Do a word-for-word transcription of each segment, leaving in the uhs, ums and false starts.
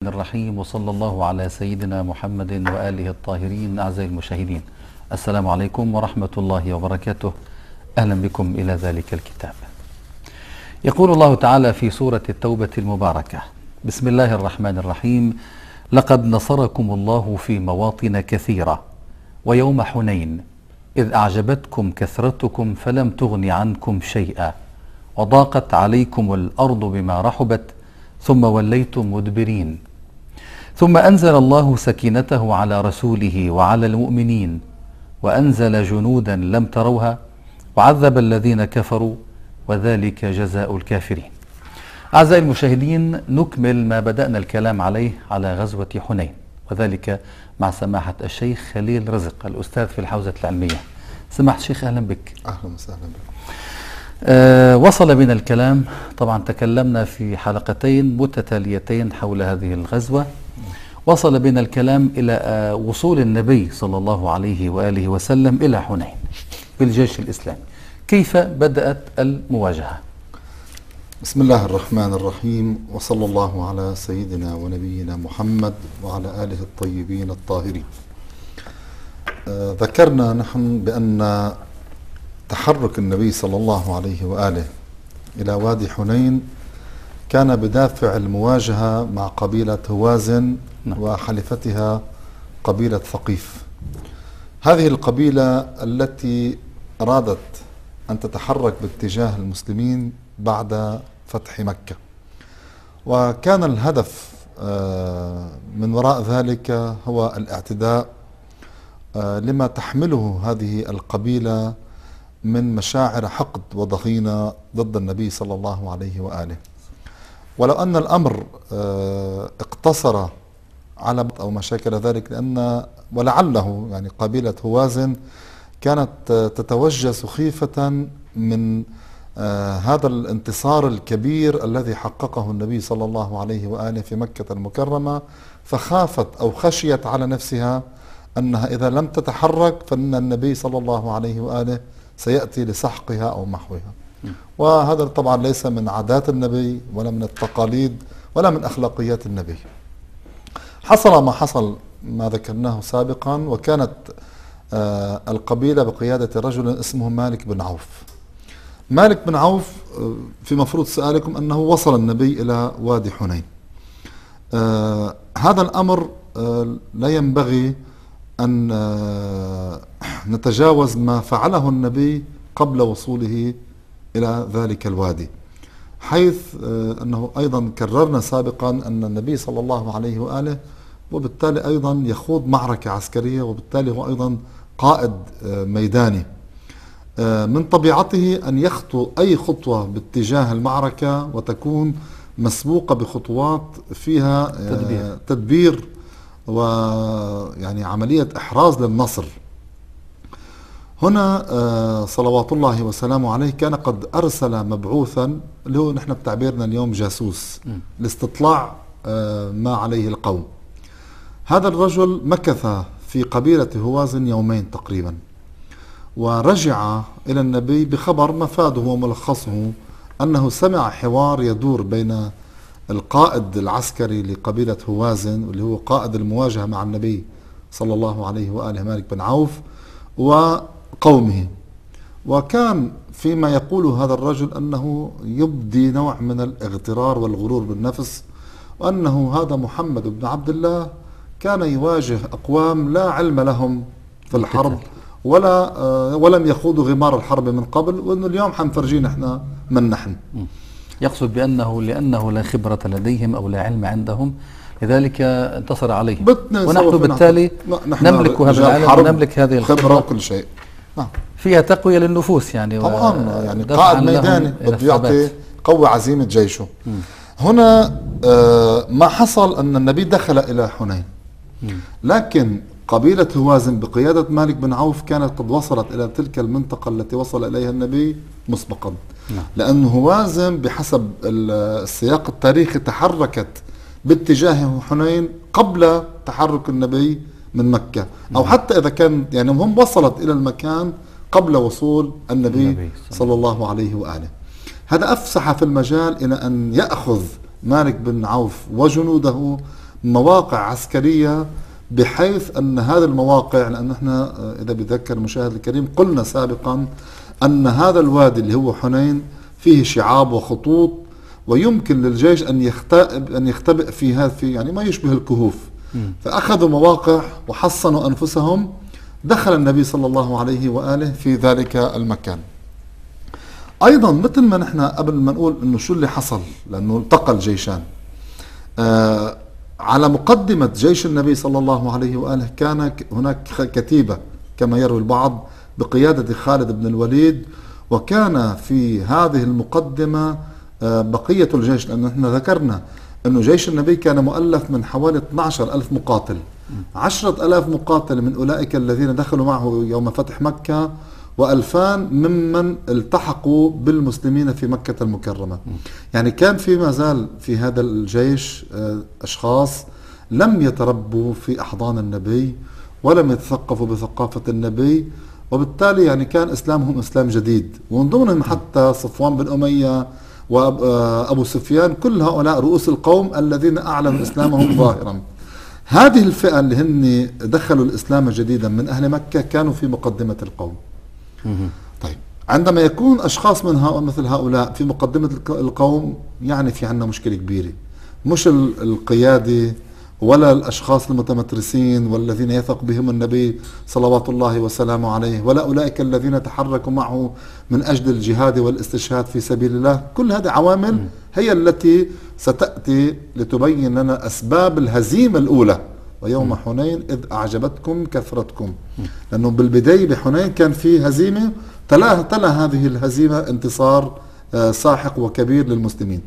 الرحيم، وصلى الله على سيدنا محمد وآله الطاهرين. أعزائي المشاهدين، السلام عليكم ورحمة الله وبركاته. أهلا بكم إلى ذلك الكتاب. يقول الله تعالى في سورة التوبة المباركة: بسم الله الرحمن الرحيم. لقد نصركم الله في مواطن كثيرة ويوم حنين إذ أعجبتكم كثرتكم فلم تغن عنكم شيئا وضاقت عليكم الأرض بما رحبت ثم وليتم مدبرين ثم أنزل الله سكينته على رسوله وعلى المؤمنين وأنزل جنودا لم تروها وعذب الذين كفروا وذلك جزاء الكافرين. أعزائي المشاهدين، نكمل ما بدأنا الكلام عليه على غزوة حنين، وذلك مع سماحة الشيخ خليل رزق الأستاذ في الحوزة العلمية. سماحة الشيخ، أهلا بك. أهلا وسهلا بك. أه وصل بنا الكلام، طبعا تكلمنا في حلقتين متتاليتين حول هذه الغزوة. وصل بنا الكلام إلى أه وصول النبي صلى الله عليه وآله وسلم إلى حنين بالجيش الإسلامي. كيف بدأت المواجهة؟ بسم الله الرحمن الرحيم، وصلى الله على سيدنا ونبينا محمد وعلى آله الطيبين الطاهرين. أه ذكرنا نحن بأن تحرك النبي صلى الله عليه وآله إلى وادي حنين كان بدافع المواجهة مع قبيلة هوازن وحلفتها قبيلة ثقيف. هذه القبيلة التي أرادت أن تتحرك باتجاه المسلمين بعد فتح مكة، وكان الهدف من وراء ذلك هو الاعتداء لما تحمله هذه القبيلة من مشاعر حقد وضغينة ضد النبي صلى الله عليه وآله. ولو أن الأمر اقتصر على أو ما شاكل ذلك، لأن ولعله يعني قبيلة هوازن كانت تتوجه سخيفة من هذا الانتصار الكبير الذي حققه النبي صلى الله عليه وآله في مكة المكرمة، فخافت أو خشيت على نفسها أنها إذا لم تتحرك فإن النبي صلى الله عليه وآله سيأتي لسحقها أو محوها. وهذا طبعا ليس من عادات النبي ولا من التقاليد ولا من أخلاقيات النبي. حصل ما حصل ما ذكرناه سابقا، وكانت آه القبيلة بقيادة رجل اسمه مالك بن عوف. مالك بن عوف آه في مفروض سؤالكم أنه وصل النبي إلى وادي حنين. آه هذا الأمر آه لا ينبغي أن نتجاوز ما فعله النبي قبل وصوله إلى ذلك الوادي، حيث أنه أيضا كررنا سابقا أن النبي صلى الله عليه وآله وبالتالي أيضا يخوض معركة عسكرية، وبالتالي هو أيضا قائد ميداني. من طبيعته أن يخطو أي خطوة باتجاه المعركة وتكون مسبوقة بخطوات فيها تدبير, تدبير ويعني عملية إحراز للنصر. هنا صلوات الله وسلامه عليه كان قد أرسل مبعوثا، اللي هو نحن بتعبيرنا اليوم جاسوس، لاستطلاع ما عليه القوم. هذا الرجل مكث في قبيلة هوازن يومين تقريبا، ورجع إلى النبي بخبر مفاده وملخصه أنه سمع حوار يدور بين القائد العسكري لقبيلة هوازن واللي هو قائد المواجهة مع النبي صلى الله عليه وآله مالك بن عوف وقومه. وكان فيما يقول هذا الرجل أنه يبدي نوع من الاغترار والغرور بالنفس، وأنه هذا محمد بن عبد الله كان يواجه أقوام لا علم لهم في الحرب ولا ولم يخوضوا غمار الحرب من قبل، وأنه اليوم حنفرجين احنا من نحن. يقصد بأنه لأنه لا خبرة لديهم أو لا علم عندهم، لذلك انتصر عليهم، ونحن بالتالي نملك هذا العلم ونملك هذه الخبرة وكل شيء. نعم. فيها تقوية للنفوس يعني طبعا، يعني قائد ميداني بده يعطي قوة عزيمة جيشه. م. هنا آه ما حصل أن النبي دخل إلى حنين، م. لكن قبيلة هوازن بقيادة مالك بن عوف كانت قد وصلت إلى تلك المنطقة التي وصل إليها النبي مسبقا. نعم. لأن هوازن بحسب السياق التاريخي تحركت باتجاه حنين قبل تحرك النبي من مكة، أو حتى إذا كان يعني هم وصلت إلى المكان قبل وصول النبي, النبي صلى الله عليه وآله. هذا أفسح في المجال إلى أن يأخذ مالك بن عوف وجنوده مواقع عسكرية، بحيث أن هذه المواقع، لأن احنا إذا بذكر المشاهد الكريم قلنا سابقا أن هذا الوادي اللي هو حنين فيه شعاب وخطوط، ويمكن للجيش أن يختبئ أن يختبئ في هذا في يعني ما يشبه الكهوف. فأخذوا مواقع وحصنوا أنفسهم. دخل النبي صلى الله عليه وآله في ذلك المكان. أيضا مثل ما نحن قبل ما نقول إنه شو اللي حصل، لأنه التقى الجيشان آه على مقدمة جيش النبي صلى الله عليه وآله كان هناك كتيبة كما يروي البعض بقيادة خالد بن الوليد، وكان في هذه المقدمة آه بقية الجيش، لأن احنا ذكرنا أنه جيش النبي كان مؤلف من حوالي اثني عشر ألف مقاتل، عشرة ألاف مقاتل من أولئك الذين دخلوا معه يوم فتح مكة، وألفان ممن التحقوا بالمسلمين في مكة المكرمة. يعني كان في ما زال في هذا الجيش أشخاص لم يتربوا في أحضان النبي ولم يتثقفوا بثقافة النبي، وبالتالي يعني كان إسلامهم إسلام جديد، ومن ضمنهم حتى صفوان بن أمية وأبو سفيان، كل هؤلاء رؤوس القوم الذين أعلنوا إسلامهم ظاهرا. هذه الفئة اللي هن دخلوا الإسلام جديدا من أهل مكة كانوا في مقدمة القوم. طيب عندما يكون أشخاص من هؤلاء مثل هؤلاء في مقدمة القوم، يعني في عندنا مشكلة كبيرة، مش القيادة ولا الأشخاص المتمترسين والذين يثق بهم النبي صلوات الله وسلامه عليه، ولا أولئك الذين تحركوا معه من أجل الجهاد والاستشهاد في سبيل الله. كل هذه عوامل هي التي ستأتي لتبين لنا أسباب الهزيمة الأولى، ويوم حنين إذ أعجبتكم كثرتكم، لأنه بالبداية بحنين كان في هزيمة، تلا تلا هذه الهزيمة انتصار ساحق وكبير للمسلمين.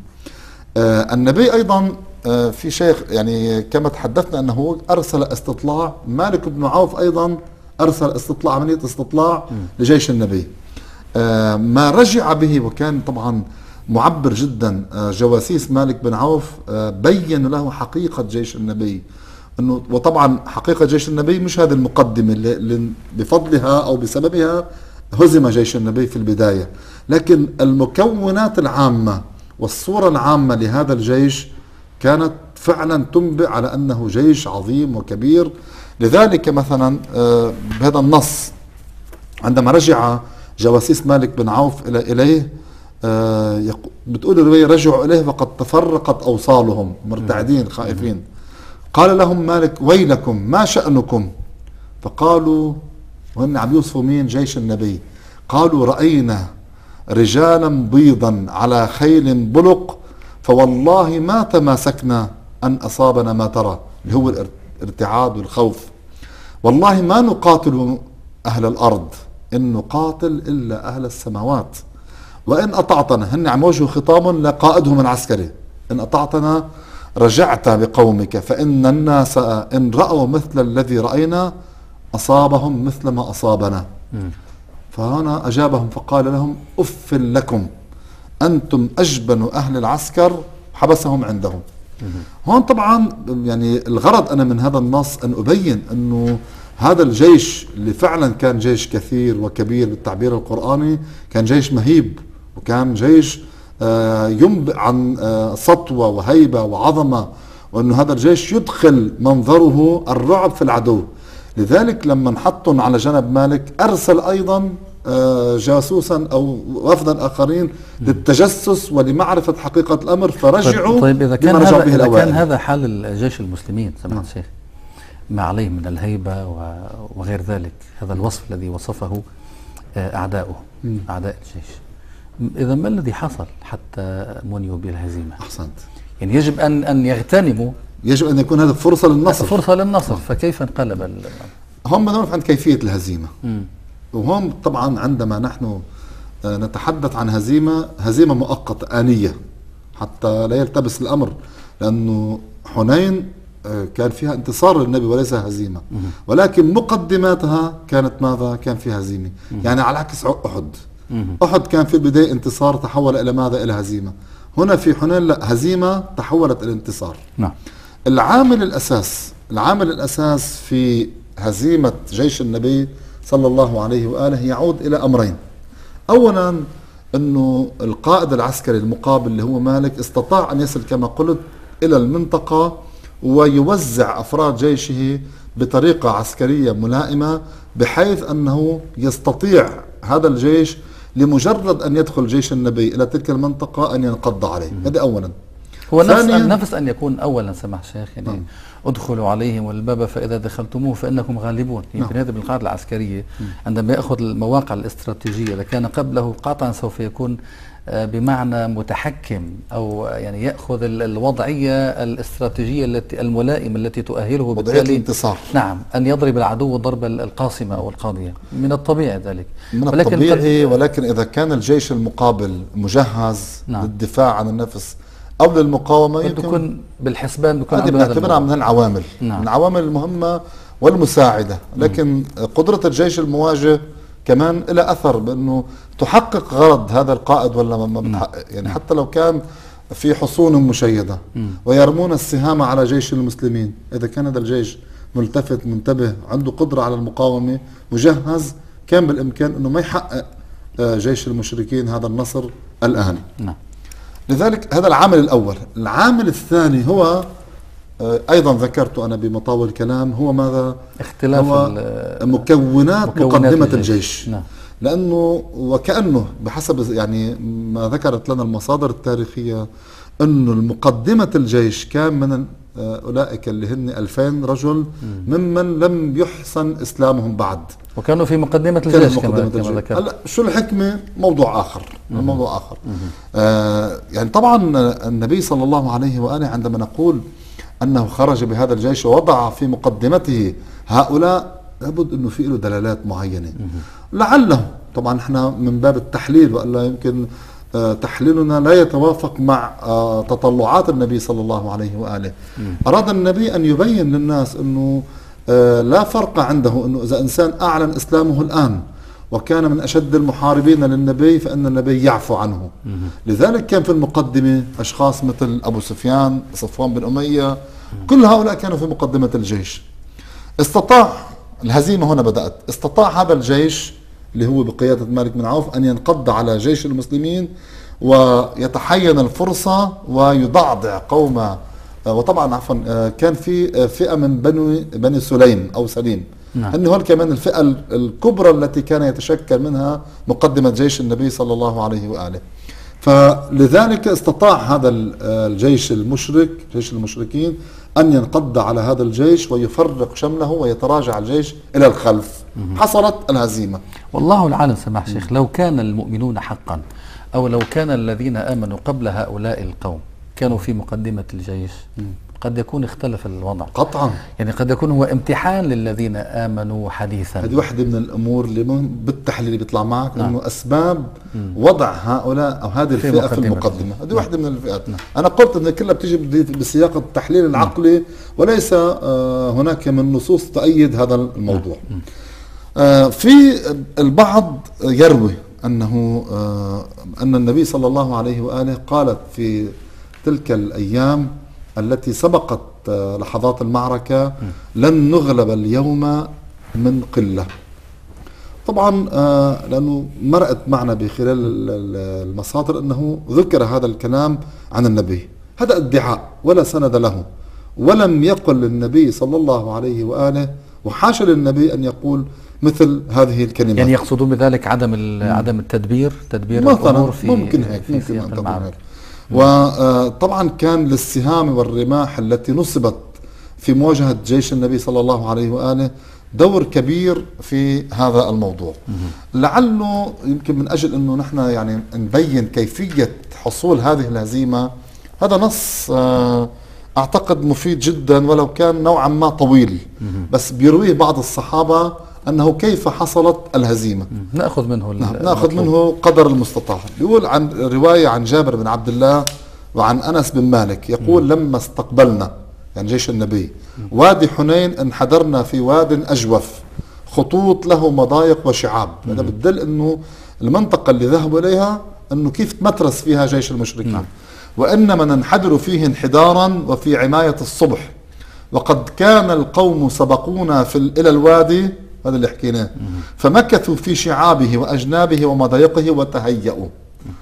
النبي أيضا في شيخ يعني كما تحدثنا أنه أرسل استطلاع، مالك بن عوف أيضا أرسل استطلاع، عملية استطلاع لجيش النبي. ما رجع به، وكان طبعا معبر جدا، جواسيس مالك بن عوف بين له حقيقة جيش النبي، انه وطبعا حقيقة جيش النبي مش هذه المقدمة اللي, اللي بفضلها او بسببها هزم جيش النبي في البداية، لكن المكونات العامة والصورة العامة لهذا الجيش كانت فعلا تنبئ على انه جيش عظيم وكبير. لذلك مثلا بهذا النص عندما رجع جواسيس مالك بن عوف الى اليه بتقول الرواية رجعوا اليه وقد تفرقت اوصالهم مرتعدين خائفين. قال لهم مالك ويلكم ما شأنكم؟ فقالوا، وهم عم يوصفوا مين؟ جيش النبي. قالوا رأينا رجالا بيضا على خيل بلق فوالله ما تماسكنا أن أصابنا ما ترى، اللي هو الارتعاد والخوف. والله ما نقاتل أهل الأرض، إن نقاتل إلا أهل السماوات، وإن أطعتنا، هن عم يوجهوا خطابا لقائدهم العسكري، إن أطعتنا رجعت بقومك فإن الناس إن رأوا مثل الذي رأينا أصابهم مثل ما أصابنا. فهنا أجابهم فقال لهم أف لكم أنتم أجبن أهل العسكر، حبسهم عندهم. هون طبعا يعني الغرض أنا من هذا النص أن أبين أنه هذا الجيش اللي فعلا كان جيش كثير وكبير بالتعبير القرآني، كان جيش مهيب، وكان جيش ينبئ عن سطوة وهيبة وعظمة، وأن هذا الجيش يدخل منظره الرعب في العدو. لذلك لما نحطهم على جنب مالك أرسل أيضا جاسوسا أو وفدا آخرين للتجسس ولمعرفة حقيقة الأمر، فرجعوا. طيب إذا كان هذا إذا كان هذا حال الجيش المسلمين سمعت شيخ، ما عليه من الهيبة وغير ذلك، هذا الوصف الذي وصفه أعداؤه أعداء الجيش، إذا ما الذي حصل حتى منيوا بالهزيمة؟ أحسنت. يعني يجب أن أن يغتنموا، يجب أن يكون هذا فرصة للنصر، فرصة للنصر. فكيف انقلب ال... هم بدنا عن كيفية الهزيمة. مم. وهم طبعا عندما نحن نتحدث عن هزيمة، هزيمة مؤقتة آنية حتى لا يلتبس الأمر، لأنه حنين كان فيها انتصار للنبي وليس هزيمة، مم. ولكن مقدماتها كانت ماذا؟ كان فيها هزيمة. مم. يعني على عكس أحد، أحد كان في البداية انتصار تحول إلى ماذا؟ إلى هزيمة. هنا في حنين لا، هزيمة تحولت إلى انتصار. نعم. العامل الأساس العامل الأساس في هزيمة جيش النبي صلى الله عليه وآله يعود إلى أمرين. أولا أنه القائد العسكري المقابل اللي هو مالك استطاع أن يصل كما قلت إلى المنطقة ويوزع أفراد جيشه بطريقة عسكرية ملائمة، بحيث أنه يستطيع هذا الجيش لمجرد أن يدخل جيش النبي إلى تلك المنطقة أن ينقض عليه. هذا أولا. هو نفس أن نفس أن يكون أولا سماح شيخ يعني نعم. ادخلوا عليهم الباب فإذا دخلتموه فإنكم غالبون. يمكن نعم. هذا بالقاعدة العسكرية عندما يأخذ المواقع الاستراتيجية، إذا كان قبله قطعا سوف يكون بمعنى متحكم، أو يعني يأخذ الوضعية الاستراتيجية التي الملائمة التي تؤهله بالتالي الانتصار. نعم، أن يضرب العدو الضربة القاصمة أو القاضية. من الطبيعي ذلك، من ولكن الطبيعي، ولكن إذا كان الجيش المقابل مجهز نعم. للدفاع عن النفس أو للمقاومة، يكون بالحسبان بيكون هذه بنعتبرها من العوامل نعم. من العوامل المهمة والمساعدة. لكن م. قدرة الجيش المواجه كمان لها أثر بأنه تحقق غرض هذا القائد ولا ما بتحقق. يعني م. حتى لو كان في حصون مشيدة م. ويرمون السهام على جيش المسلمين، إذا كان هذا الجيش ملتفت منتبه عنده قدرة على المقاومة مجهز، كان بالإمكان أنه ما يحقق جيش المشركين هذا النصر الآن. نعم. لذلك هذا العامل الأول. العامل الثاني هو أيضا ذكرته أنا بمطاول الكلام، هو ماذا؟ اختلاف هو مكونات, مكونات مقدمة الجيش, الجيش. نعم. لأنه وكأنه بحسب يعني ما ذكرت لنا المصادر التاريخية أنه المقدمة الجيش كان من أولئك اللي هن ألفين رجل ممن لم يحسن إسلامهم بعد، وكانوا في مقدمة الجيش كما ذكرت. هلا شو الحكمة؟ موضوع آخر. مم. موضوع آخر. آه يعني طبعا النبي صلى الله عليه وآله عندما نقول أنه خرج بهذا الجيش ووضع في مقدمته هؤلاء، لابد أنه في له دلالات معينة. مم. لعله طبعا احنا من باب التحليل، وإلا يمكن آه تحليلنا لا يتوافق مع آه تطلعات النبي صلى الله عليه وآله. مم. أراد النبي أن يبين للناس أنه آه لا فرق عنده، أنه إذا إنسان أعلن إسلامه الآن وكان من أشد المحاربين للنبي فإن النبي يعفو عنه. مم. لذلك كان في المقدمة أشخاص مثل أبو سفيان، صفوان بن أمية، مم. كل هؤلاء كانوا في مقدمة الجيش. استطاع الهزيمة هنا بدأت، استطاع هذا الجيش اللي هو بقيادة مالك بن عوف أن ينقض على جيش المسلمين ويتحين الفرصة ويضعضع قوم. وطبعا عفوا كان في فئة من بني بني سليم أو سليم، نعم. أنه هول كمان الفئة الكبرى التي كان يتشكل منها مقدمة جيش النبي صلى الله عليه وآله. فلذلك استطاع هذا الجيش المشرك، جيش المشركين، أن ينقض على هذا الجيش ويفرق شمله ويتراجع الجيش إلى الخلف. مم. حصلت الهزيمة. والله العالم سماح شيخ، لو كان المؤمنون حقا، أو لو كان الذين آمنوا قبل هؤلاء القوم كانوا في مقدمة الجيش، مم. قد يكون اختلف الوضع قطعا. يعني قد يكون هو امتحان للذين آمنوا حديثا. هذه واحدة من الأمور اللي بالتحليل اللي بيطلع معك، نعم. أنه أسباب مم. وضع هؤلاء أو هذه الفئة في, في المقدمة، هذه واحدة من الفئات. نعم. أنا قلت أن كلها بتيجي بسياق التحليل العقلي، نعم. وليس آه هناك من نصوص تؤيد هذا الموضوع. نعم. آه في البعض يروي أنه آه أن النبي صلى الله عليه وآله قالت في تلك الأيام التي سبقت لحظات المعركة: لن نغلب اليوم من قلة. طبعا لأنه مرأت معنا بخلال المصادر أنه ذكر هذا الكلام عن النبي، هذا ادعاء ولا سند له، ولم يقل للنبي صلى الله عليه وآله، وحاشا للنبي أن يقول مثل هذه الكلمات. يعني يقصدون بذلك عدم عدم التدبير، تدبير الأمور في ممكن هيك في ممكن أن تكون هيك. وطبعا كان للسهام والرماح التي نصبت في مواجهة جيش النبي صلى الله عليه وآله دور كبير في هذا الموضوع. لعله يمكن من أجل أنه نحن يعني نبين كيفية حصول هذه الهزيمة، هذا نص أعتقد مفيد جدا ولو كان نوعا ما طويل، بس بيرويه بعض الصحابة أنه كيف حصلت الهزيمة. نأخذ منه نعم. نأخذ منه قدر المستطاع. يقول عن رواية عن جابر بن عبد الله وعن أنس بن مالك، يقول: م. لما استقبلنا يعني جيش النبي م. وادي حنين انحدرنا في واد أجوف خطوط له مضايق وشعاب. هذا بتدل أنه المنطقة اللي ذهبوا إليها أنه كيف تمترس فيها جيش المشركين. م. وإنما ننحدر فيه انحدارا وفي عماية الصبح، وقد كان القوم سبقونا في إلى الوادي، هذا اللي حكيناه، فمكثوا في شعابه وأجنابه ومضايقه وتهيأوا.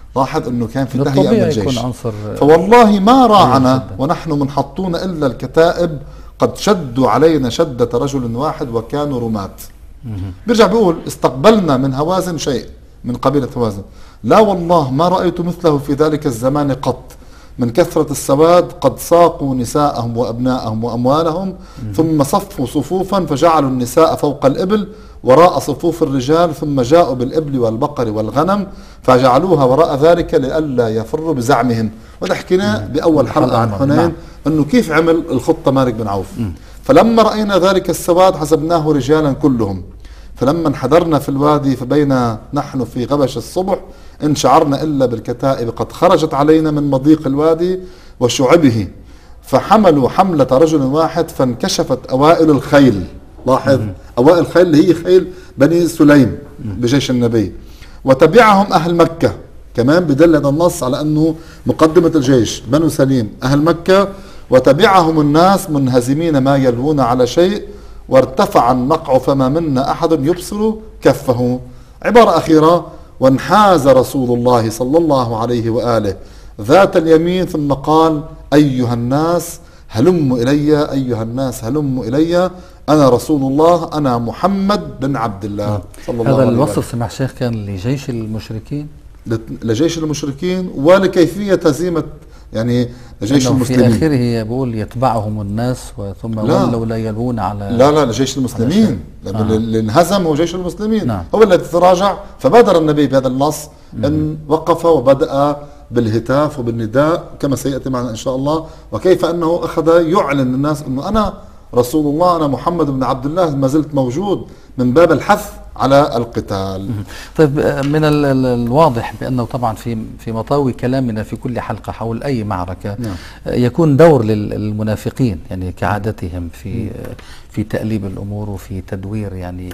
لاحظ انه كان في تهيئة بالطبيعي بالجيش، يكون عنصر فوالله ما راعنا جدا. ونحن منحطون الا الكتائب قد شدوا علينا شدة رجل واحد وكانوا رماة. بيرجع بيقول استقبلنا من هوازن شيء، من قبيلة هوازن، لا والله ما رأيت مثله في ذلك الزمان قط، من كثرة السواد قد ساقوا نساءهم وأبناءهم وأموالهم ثم صفوا صفوفا فجعلوا النساء فوق الإبل وراء صفوف الرجال، ثم جاءوا بالإبل والبقر والغنم فجعلوها وراء ذلك لئلا يفروا بزعمهم. وده حكيناه بأول حلقة عن حنين أنه كيف عمل الخطة مالك بن عوف. فلما رأينا ذلك السواد حسبناه رجالا كلهم، فلما انحدرنا في الوادي فبين نحن في غبش الصبح إن شعرنا إلا بالكتائب قد خرجت علينا من مضيق الوادي وشعبه، فحملوا حملة رجل واحد فانكشفت أوائل الخيل. لاحظ أوائل الخيل اللي هي خيل بني سليم بجيش النبي، وتبعهم أهل مكة. كمان بدل هذا النص على أنه مقدمة الجيش بنو سليم أهل مكة، وتبعهم الناس منهزمين ما يلوون على شيء، وارتفع النقع فما منا أحد يبصر كفه. عبارة أخيرة، وانحاز رسول الله صلى الله عليه وآله ذات اليمين ثم قال أيها الناس هلموا إلي، أيها الناس هلموا إلي، أنا رسول الله، أنا محمد بن عبد الله صلى الله عليه وآله. هذا الوصف سمع شيخ كان لجيش المشركين، لجيش المشركين ولكيفية هزيمة يعني جيش المسلمين. في آخره يقول يتبعهم الناس ثم ولوا لا يلوون على لا لا لجيش المسلمين، لأنه آه. اللي انهزم هو جيش المسلمين. نعم. هو الذي تراجع، فبادر النبي بهذا النص أن وقف وبدأ بالهتاف وبالنداء كما سيأتي معنا إن شاء الله، وكيف أنه أخذ يعلن للناس أنه أنا رسول الله، أنا محمد بن عبد الله، ما زلت موجود من باب الحث على القتال. طيب، من الواضح بأنه طبعا في في مطاوي كلامنا في كل حلقة حول أي معركة نعم. يكون دور للمنافقين يعني كعادتهم في في تأليب الأمور وفي تدوير يعني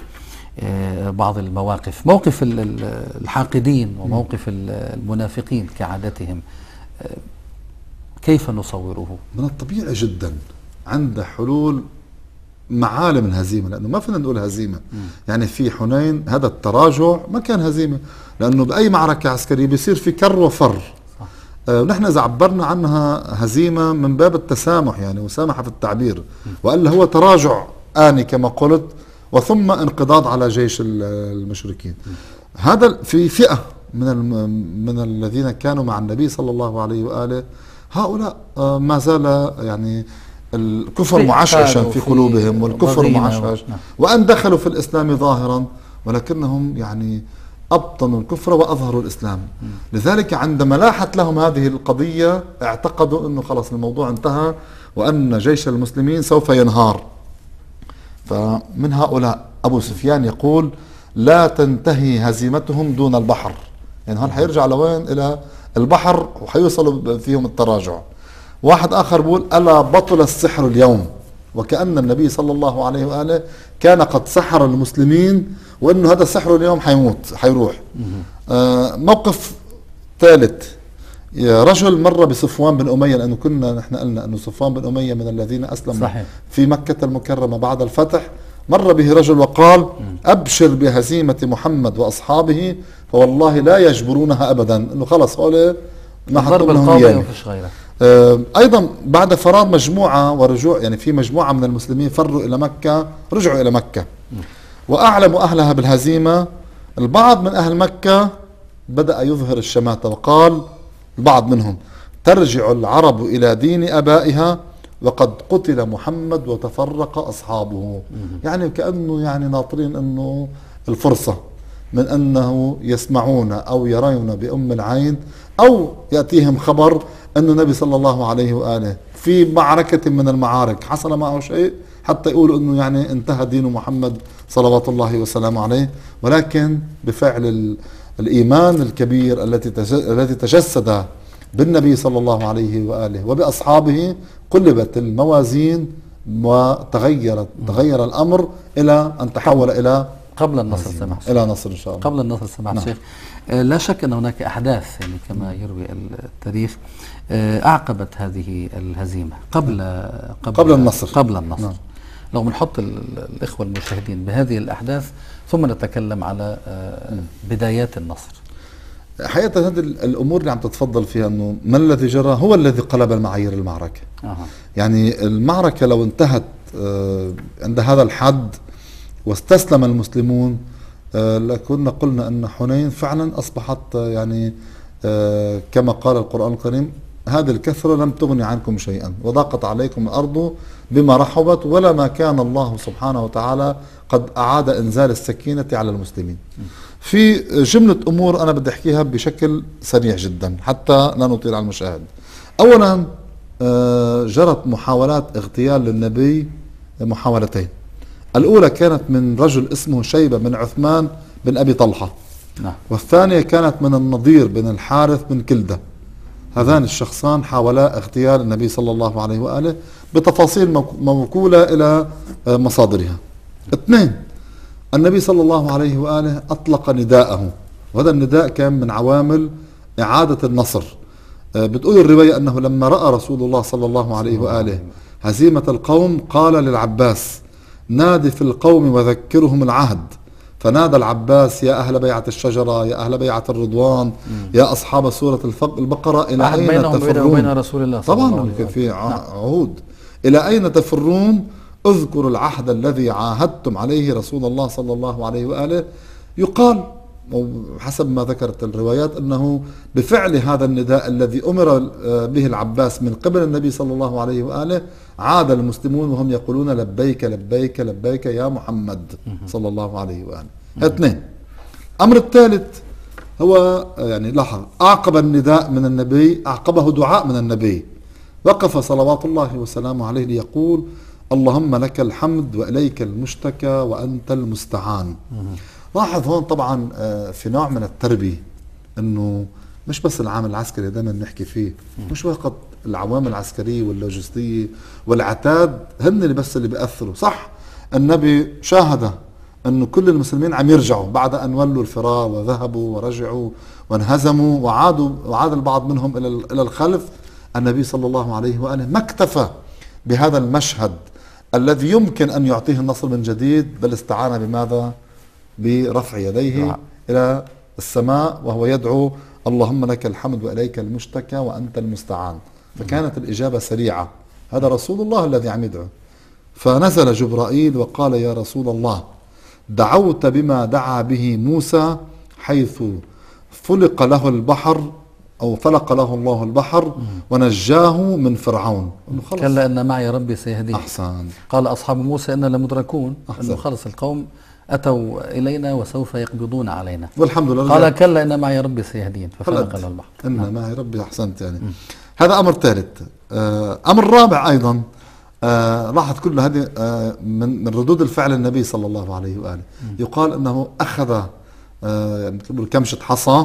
بعض المواقف. موقف الحاقدين وموقف المنافقين كعادتهم كيف نصوره؟ من الطبيعي جدا عند حلول معالم الهزيمة، لأنه ما فينا نقول هزيمة. م. يعني في حنين هذا التراجع ما كان هزيمة، لأنه بأي معركة عسكرية بيصير في كر وفر. آه ونحن إذا عبرنا عنها هزيمة من باب التسامح يعني، وسامح في التعبير، وإلا هو تراجع آني كما قلت، وثم انقضاض على جيش المشركين. م. هذا في فئة من من الذين كانوا مع النبي صلى الله عليه وآله، هؤلاء آه ما زال يعني الكفر معشعشا في قلوبهم، والكفر معشعش، وأن دخلوا في الإسلام ظاهرا ولكنهم يعني أبطنوا الكفر وأظهروا الإسلام. م. لذلك عندما لاحت لهم هذه القضية اعتقدوا أنه خلاص الموضوع انتهى وأن جيش المسلمين سوف ينهار. فمن هؤلاء أبو سفيان يقول لا تنتهي هزيمتهم دون البحر، يعني هل حيرجع لوين؟ إلى البحر، وحيوصلوا فيهم التراجع. واحد آخر بيقول ألا بطل السحر اليوم، وكأن النبي صلى الله عليه وآله كان قد سحر المسلمين، وأنه هذا السحر اليوم حيموت حيروح. آه موقف ثالث، رجل مر بصفوان بن أمية، لأنه كنا نحن قلنا أنه صفوان بن أمية من الذين أسلموا صحيح. في مكة المكرمة بعد الفتح. مر به رجل وقال أبشر بهزيمة محمد وأصحابه فوالله لا يجبرونها أبدا، أنه خلص هؤلاء ما حطوا لهم يعني. أيضا بعد فرار مجموعة ورجوع يعني في مجموعة من المسلمين فروا إلى مكة، رجعوا إلى مكة وأعلموا أهلها بالهزيمة. البعض من أهل مكة بدأ يظهر الشماتة وقال البعض منهم ترجع العرب إلى دين أبائها وقد قتل محمد وتفرق أصحابه. يعني كأنه يعني ناطرين أنه الفرصة من أنه يسمعون أو يرون بأم العين أو يأتيهم خبر أن النبي صلى الله عليه وآله في معركة من المعارك حصل معه شيء حتى يقولوا أنه يعني انتهى دين محمد صلوات الله وسلامه عليه. ولكن بفعل الإيمان الكبير التي الذي تجسد بالنبي صلى الله عليه وآله وبأصحابه قلبت الموازين وتغيرت تغير الأمر إلى أن تحول إلى قبل النصر سمح إلى نصر إن شاء الله. قبل النصر سمح نعم. شيخ، لا شك أن هناك أحداث يعني كما يروي التاريخ أعقبت هذه الهزيمة قبل قبل, قبل النصر قبل النصر نعم. لو بنحط الإخوة المشاهدين بهذه الأحداث ثم نتكلم على بدايات النصر. حقيقة هذه الأمور اللي عم تتفضل فيها أنه ما الذي جرى هو الذي قلب المعايير المعركة. أه. يعني المعركة لو انتهت عند هذا الحد واستسلم المسلمون لكنا قلنا أن حنين فعلا أصبحت يعني كما قال القرآن الكريم هذه الكثرة لم تغني عنكم شيئا وضاقت عليكم الأرض بما رحبت ولما كان الله سبحانه وتعالى قد أعاد إنزال السكينة على المسلمين. في جملة أمور أنا بدي أحكيها بشكل سريع جدا حتى لا نطيل على المشاهد. أولا جرت محاولات اغتيال للنبي محاولتين. الأولى كانت من رجل اسمه شيبة بن عثمان بن أبي طلحة، والثانية كانت من النضير بن الحارث بن كلدة. هذان الشخصان حاولا اغتيال النبي صلى الله عليه وآله بتفاصيل موكولة إلى مصادرها. اثنين، النبي صلى الله عليه وآله أطلق نداءه، وهذا النداء كان من عوامل إعادة النصر. بتقول الرواية أنه لما رأى رسول الله صلى الله عليه وآله هزيمة القوم قال للعباس نادي في القوم وذكرهم العهد، فنادى العباس يا أهل بيعة الشجرة يا أهل بيعة الرضوان يا أصحاب سورة البقرة إلى أين تفرون؟ وبين رسول الله صلى الله عليه طبعا وسلم في عهود. إلى أين تفرون؟ اذكروا العهد الذي عاهدتم عليه رسول الله صلى الله عليه وآله. يقال حسب ما ذكرت الروايات أنه بفعل هذا النداء الذي أمر به العباس من قبل النبي صلى الله عليه وآله عاد المسلمون وهم يقولون لبيك لبيك لبيك يا محمد صلى الله عليه وآله. اثنين، أمر الثالث هو يعني لاحظ أعقب النداء من النبي أعقبه دعاء من النبي، وقف صلوات الله وسلامه عليه ليقول اللهم لك الحمد وإليك المشتكى وأنت المستعان. لاحظ هون طبعا في نوع من التربية انه مش بس العامل العسكري دائما نحكي فيه، مش فقط العوامل العسكرية واللوجستية والعتاد هن اللي بس اللي بيأثروا. صح النبي شاهد انه كل المسلمين عم يرجعوا بعد ان ولوا الفرار وذهبوا ورجعوا وانهزموا وعادوا وعاد البعض منهم الى الى الخلف. النبي صلى الله عليه واله ما اكتفى بهذا المشهد الذي يمكن ان يعطيه النصر من جديد، بل استعان بماذا؟ برفع يديه نعم. إلى السماء وهو يدعو اللهم لك الحمد وإليك المشتكى وأنت المستعان. فكانت الإجابة سريعة. هذا رسول الله الذي عم يدعو. فنزل جبرائيل وقال يا رسول الله دعوت بما دعا به موسى حيث فلق له البحر أو فلق له الله البحر ونجاه من فرعون. كلا إن معي ربي سيهدين. أحسن. قال أصحاب موسى إن لمدركون. أنه خلص القوم أتوا إلينا وسوف يقبضون علينا. والحمد لله. قال كلا إن معي ربي سيهدين ففلق له البحر. إن نعم. معي ربي أحسنت يعني. م. هذا أمر ثالث. أمر رابع أيضا لاحظ كل هذه من من ردود الفعل النبي صلى الله عليه وآله. م. يقال أنه أخذ كمشة حصى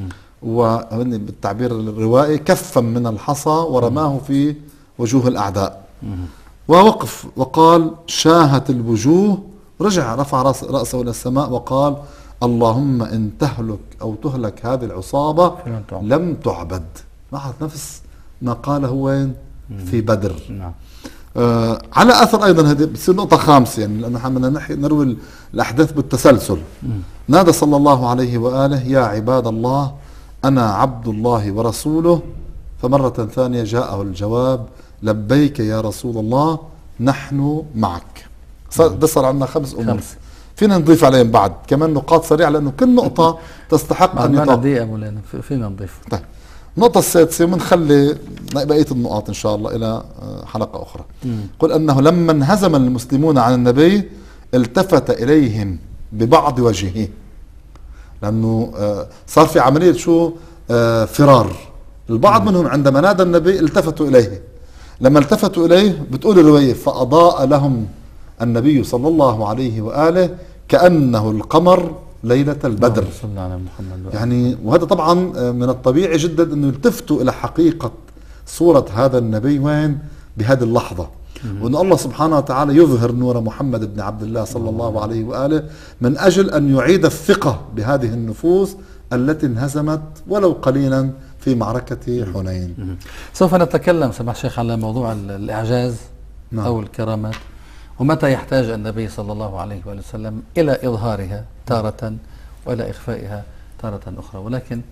وبالتعبير الروائي كفا من الحصى ورماه في وجوه الأعداء. م. ووقف وقال شاهت الوجوه، رجع رفع رأس رأسه إلى السماء وقال اللهم إن تهلك أو تهلك هذه العصابة لم تعبد. لاحظ نفس ما قاله وين؟ في بدر. نعم. آه على أثر أيضا هذه بتصير نقطة خامسة يعني لأنه بدنا نحكي نروي الأحداث بالتسلسل. مم. نادى صلى الله عليه وآله يا عباد الله أنا عبد الله ورسوله، فمرة ثانية جاءه الجواب لبيك يا رسول الله نحن معك. ده صار عندنا خمس امور خمس. فينا نضيف عليهم بعد كمان نقاط سريعه لانه كل نقطه تستحق ان يطلع دقيقه مولانا فينا نضيف. طيب النقطه السادسه بنخلي بقيه النقاط ان شاء الله الى حلقه اخرى. مم. قل انه لما انهزم المسلمون عن النبي التفت اليهم ببعض وجهه، لانه صار في عمليه شو فرار. البعض مم. منهم عندما نادى النبي التفتوا اليه، لما التفتوا اليه بتقول الروايه فاضاء لهم النبي صلى الله عليه وآله كأنه القمر ليلة البدر. يعني وهذا طبعا من الطبيعي جدا أنه يلتفتوا إلى حقيقة صورة هذا النبي وين بهذه اللحظة، وأن الله سبحانه وتعالى يظهر نور محمد بن عبد الله صلى الله عليه وآله من أجل أن يعيد الثقة بهذه النفوس التي انهزمت ولو قليلا في معركة حنين. سوف نتكلم سماح الشيخ على موضوع الإعجاز نعم. أو الكرامات، ومتى يحتاج النبي صلى الله عليه وسلم إلى إظهارها تارة وإلى إخفائها تارة أخرى. ولكن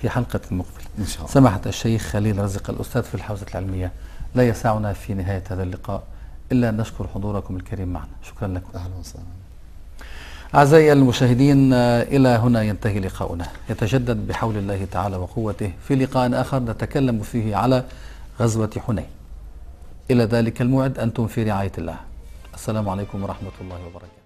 في حلقة مقبلة إن شاء الله. سماحة الشيخ خليل رزق الأستاذ في الحوزة العلمية، لا يسعنا في نهاية هذا اللقاء إلا أن نشكر حضوركم الكريم معنا. شكرا لكم. أهلا وسهلا. أعزائي المشاهدين، إلى هنا ينتهي لقاؤنا، يتجدد بحول الله تعالى وقوته في لقاء آخر نتكلم فيه على غزوة حنين. إلى ذلك الموعد أنتم في رعاية الله. السلام عليكم ورحمة الله وبركاته.